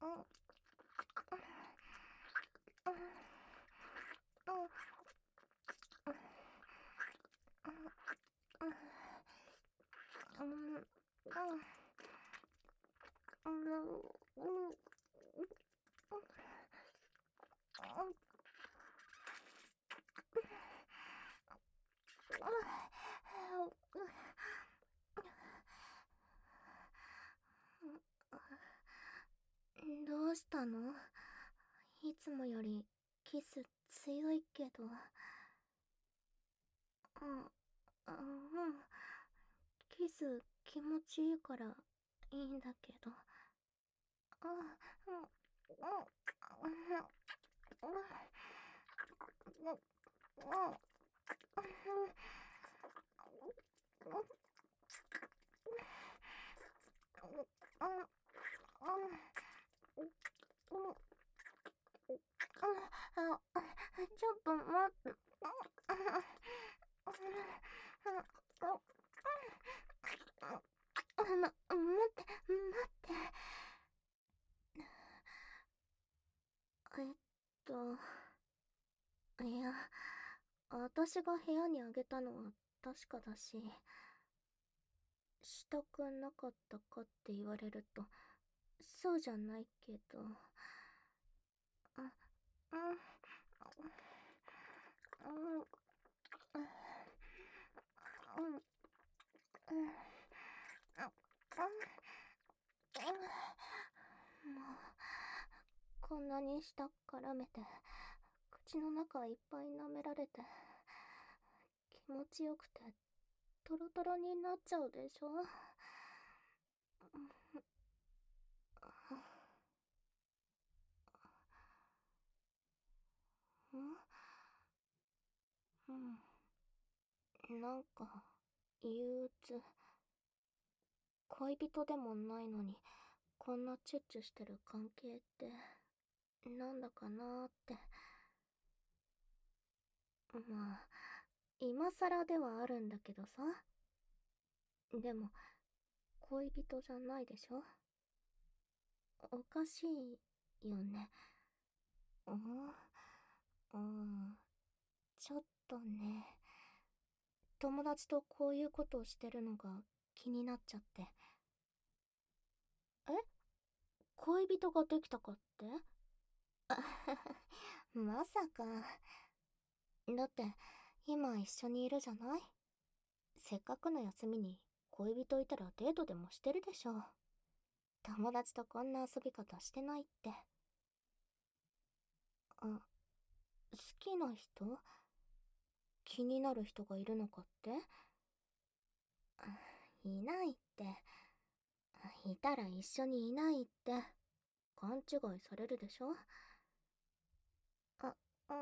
どうしたの？いつもよりキス強いけど。キス気持ちいいからいいんだけど。ちょっと待って。待って、待って。えっと、いや、私が部屋にあげたのは確かだし、したくなかったかって言われると、そうじゃないけど。もう、こんなに舌絡めて、口の中いっぱい舐められて、気持ちよくて、トロトロになっちゃうでしょ？なんか、憂鬱。恋人でもないのに、こんなチュッチュしてる関係って、なんだかなーって。まあ、今更ではあるんだけどさ。でも、恋人じゃないでしょ？おかしいよね。ちょっとね。友達とこういうことをしてるのが気になっちゃって。え？恋人ができたかって？まさか。だって、今一緒にいるじゃない？せっかくの休みに恋人いたらデートでもしてるでしょ。友達とこんな遊び方してないって。好きな人？気になる人がいるのかって？いないって。いたら一緒にいないって。勘違いされるでしょ？あ、うん。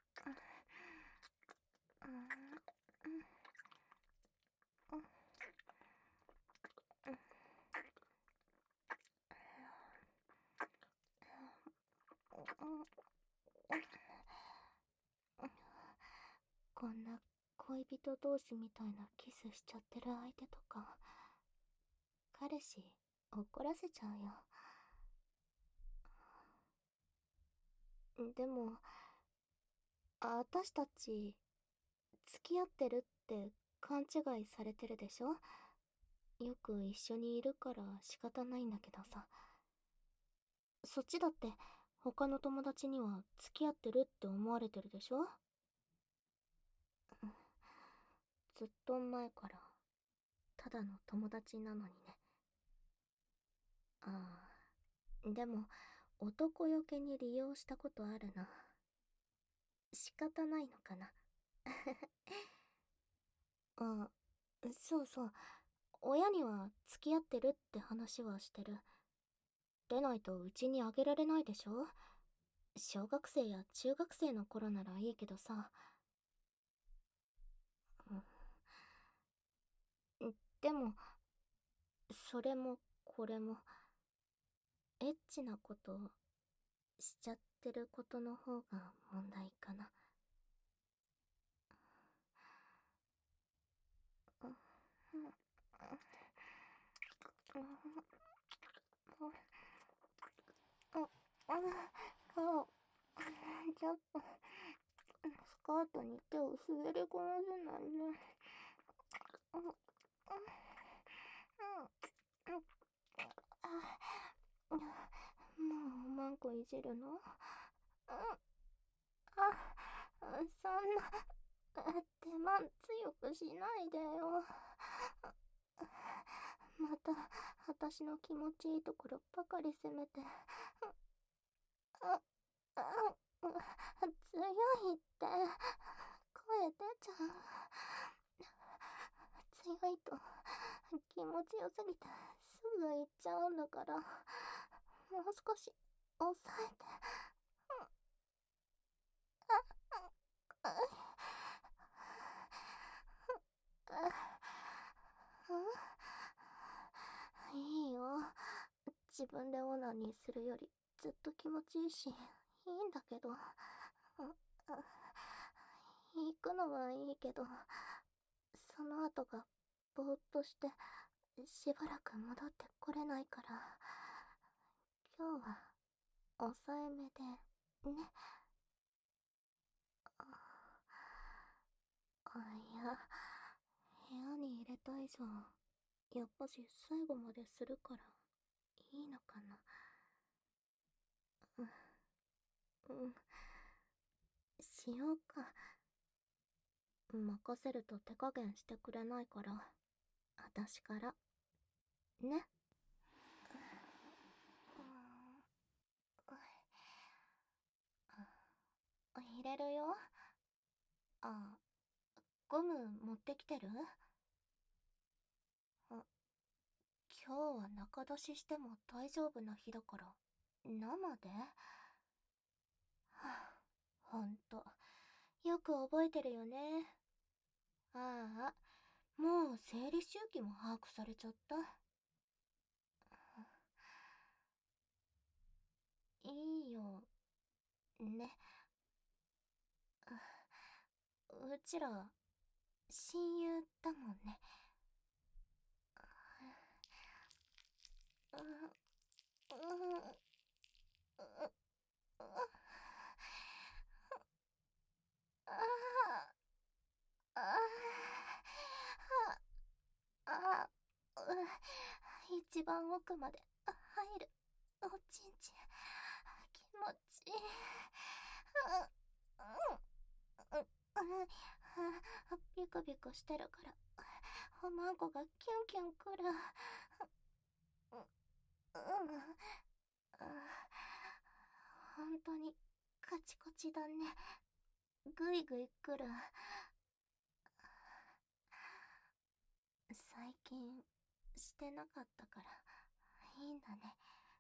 こんな恋人同士みたいなキスしちゃってる相手とか、彼氏怒らせちゃうよ。でも、私たち、付き合ってるって勘違いされてるでしょ？よく一緒にいるから仕方ないんだけどさ。そっちだって他の友達には付き合ってるって思われてるでしょ？ずっと前からただの友達なのにね。ああ、でも男よけに利用したことあるな。仕方ないのかな。あ、そうそう。親には付き合ってるって話はしてる。でないとうちにあげられないでしょ？小学生や中学生の頃ならいいけどさ。でも、それもこれも、エッチなことしちゃってることの方が問題かな。 顔、ちょっと、スカートに手を滑り込ませないで。もうおまんこいじるの？そんな、手間強くしないでよ。また、私の気持ちいいところばかり責めて。強いって、声出ちゃう。強いと、気持ちよすぎて、すぐ行っちゃうんだから、もう少し、抑えて。いいよ。自分でオナニーするよりずっと気持ちいいし、いいんだけど。行くのはいいけど、その後がぼーっとして、しばらく戻ってこれないから、今日は抑えめで、ね。いや、部屋に入れた以上、やっぱし最後までするから、いいのかな。うん、しようか。任せると手加減してくれないから、私から。ね。入れるよ。あ、ゴム持ってきてる？あ、今日は中出ししても大丈夫な日だから、生で？はあ、ほんと、よく覚えてるよね。ああ、もう生理周期も把握されちゃった。いいよ、ね。うちら、親友だもんね。うん、うん、一番奥まで入るおちんちん、気持ちいい。ビクビクしてるから、おまんこがキュンキュンくる。本当にカチコチだね。ぐいぐいくる。最近してなかったからいいんだね。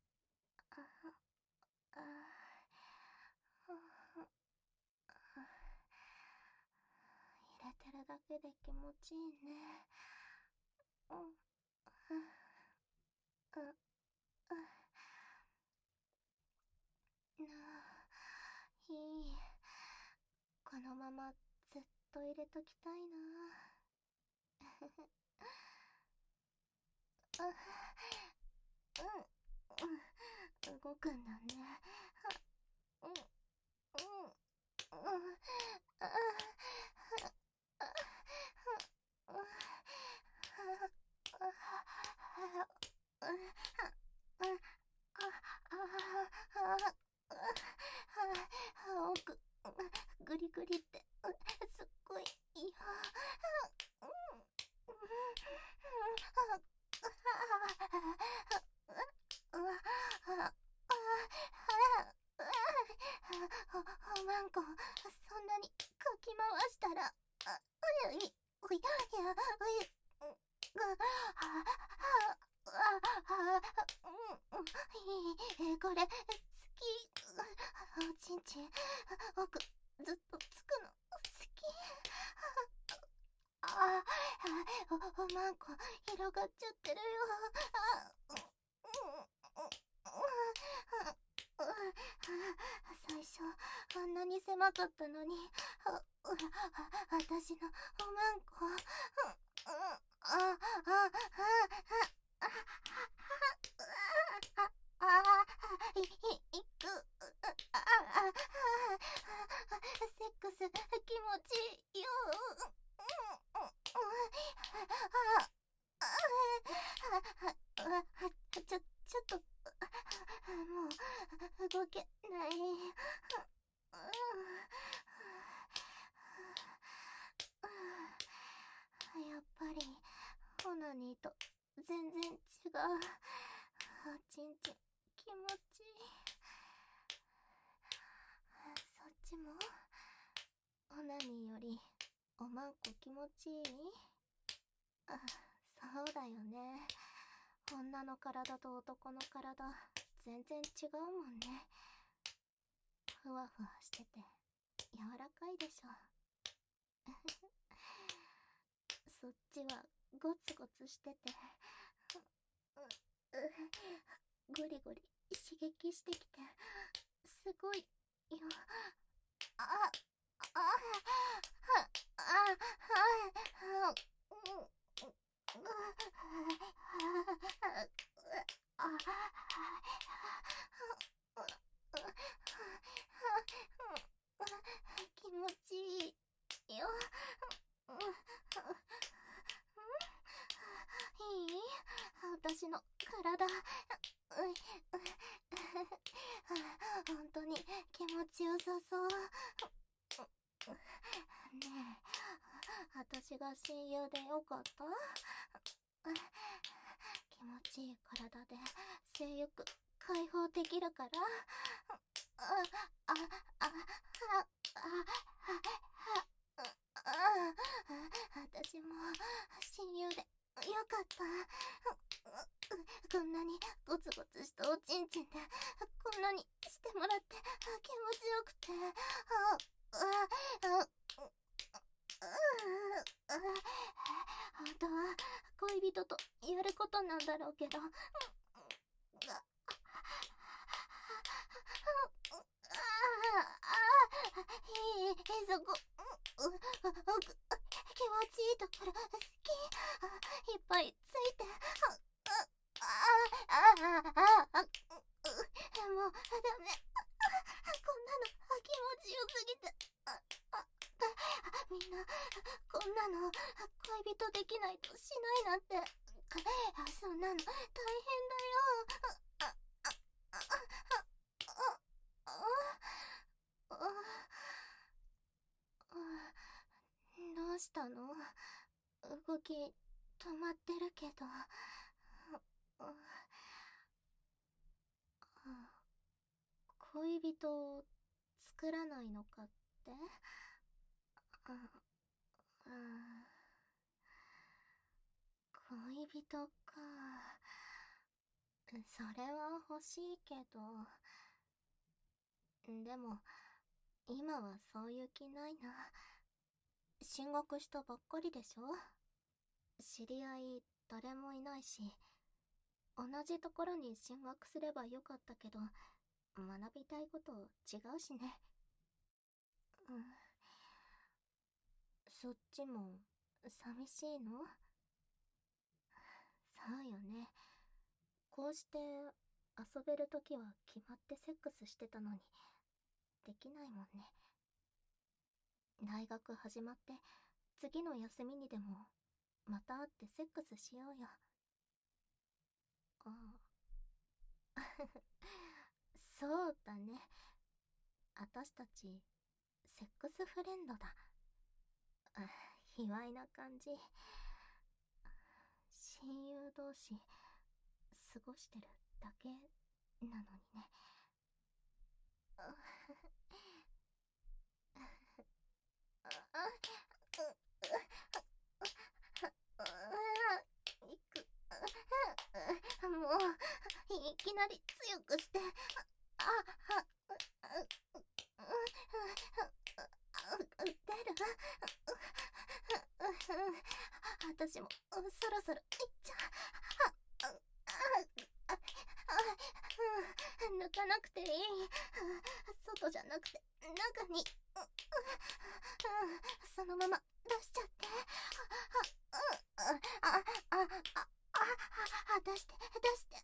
入れてるだけで気持ちいいね。いい。このままずっと入れときたいな。動くんだね。奥、グリグリってすっごいいい。マンコ、そんなにかき回したら、うい、うい、いや、うい、これ、好き。おちんちん、奥、ずっとつくの、好き。マンコ、広がっちゃってるよ。最初、あんなに狭かったのに、私のおまんこ。いく。 ちょっと、もう、動けない。やっぱり、オナニーと全然違う。おちんちん、気持ちいい。そっちもオナニーより、おまんこ気持ちいい？そうだよね。女の体と男の体、全然違うもんね。ふわふわしてて、柔らかいでしょ。そっちはゴツゴツしてて、ゴリゴリ刺激してきて、すごいよ。あ、あ、気持ちいいよ。いい？私の体。本当に気持ちよさそう。ねえ、私が親友でよかった？気持ちいい体で性欲解放できるから。私も親友でよかった。こんなにゴツゴツしたおちんちんでこんなにしてもらって気持ちよくて、本当は恋人とやることなんだろうけど、そこ、気持ちいいところ好き。いっぱいついて。もうダメ。こんなの気持ちよすぎて。みんなこんなの恋人できないとしないなんて、そんなの大変だよ。どうしたの？動き止まってるけど。恋人を作らないのかって？恋人か。それは欲しいけど。でも、今はそういう気ないな。進学したばっかりでしょ？知り合い誰もいないし、同じところに進学すればよかったけど、学びたいこと違うしね。そっちも寂しいの？そうよね。こうして遊べるときは決まってセックスしてたのに、できないもんね。大学始まって次の休みにでもまた会ってセックスしようよ。そうだね。あたしたちセックスフレンドだ。卑猥な感じ。親友同士過ごしてるだけなのにね。もういきなり強くして。出る？私もそろそろいっちゃ抜かなくていい。外じゃなくて中に。そのまま出しちゃって。出して出して。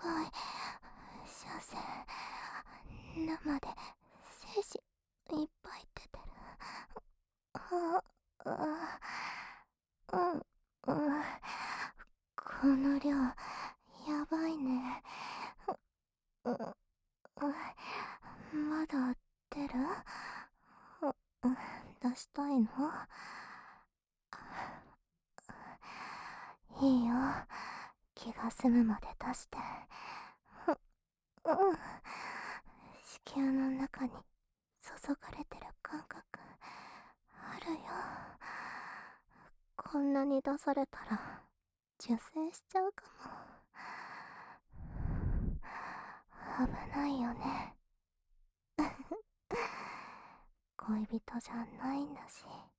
い。射精。生で精子いっぱい出てる。あ、うん、この量、やばいね。う、う、まだ出る？出したいの？いいよ。気が済むまで出して。うん。子宮の中に注がれてる感覚あるよ。こんなに出されたら受精しちゃうかも。危ないよね。恋人じゃないんだし。